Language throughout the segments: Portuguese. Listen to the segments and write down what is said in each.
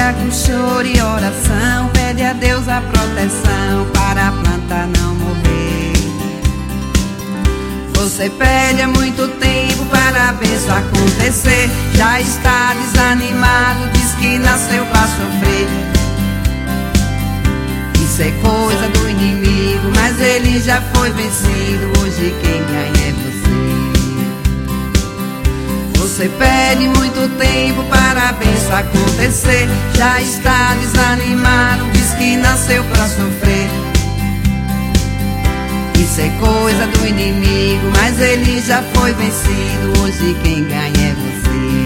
dia com choro e oração, pede a Deus a proteção para a planta não morrer. Você pede há muito tempo para a bênção acontecer, já está desanimado, diz que nasceu para sofrer. Isso é coisa do inimigo, mas ele já foi vencido, hoje quem ganha é você. Você pede muito tempo para a bênção acontecer, já está desanimado, diz que nasceu para sofrer. Isso é coisa do inimigo, mas ele já foi vencido, hoje quem ganha é você.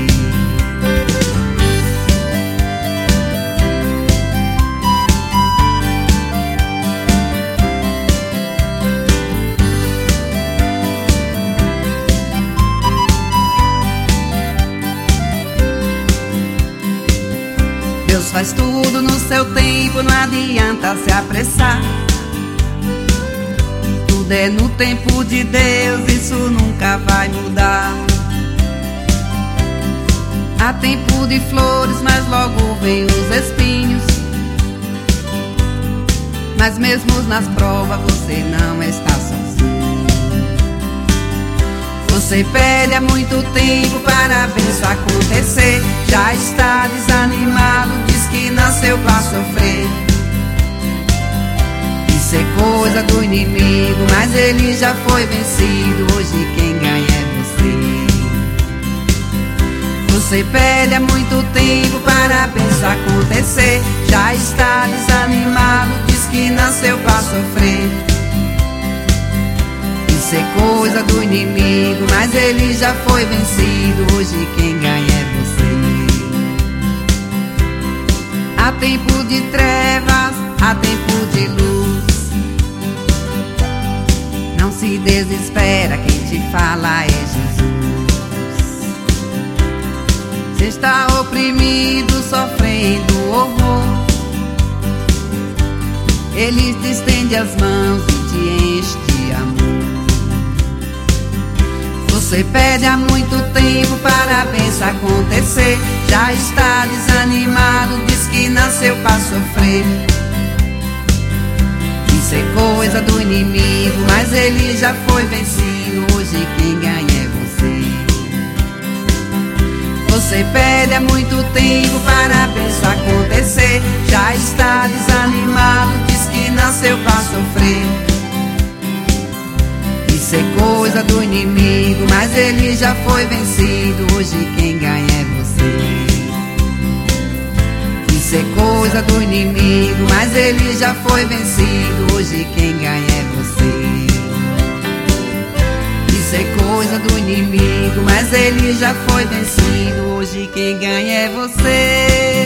Deus faz tudo no seu tempo, não adianta se apressar. Tudo é no tempo de Deus, isso nunca vai mudar. Há tempo de flores, mas logo vem os espinhos. Mas mesmo nas provas você não está sozinho. Você pede há muito tempo para a bênção acontecer, já está desanimado, diz que nasceu para sofrer. Isso é coisa do inimigo, mas ele já foi vencido, hoje quem ganha é você. Você pede há muito tempo para a bênção acontecer, já está desanimado, diz que nasceu para sofrer. Isso é coisa do inimigo, mas ele já foi vencido, hoje quem ganha é você. Há tempo de trevas, há tempo de luz. Não se desespera, quem te fala é Jesus. Você está oprimido, sofrendo horror, ele te estende as mãos e te enche de amor. Você pede há muito tempo para a bênção acontecer, já está desanimado, diz que nasceu para sofrer. Isso é coisa do inimigo, mas ele já foi vencido, hoje quem ganha é você. Você pede há muito tempo para a bênção acontecer, já está desanimado, diz que nasceu para sofrer. Isso é coisa do inimigo, mas ele já foi vencido, hoje quem ganha é você. Isso é coisa do inimigo, mas ele já foi vencido, hoje quem ganha é você. Isso é coisa do inimigo, mas ele já foi vencido, hoje quem ganha é você.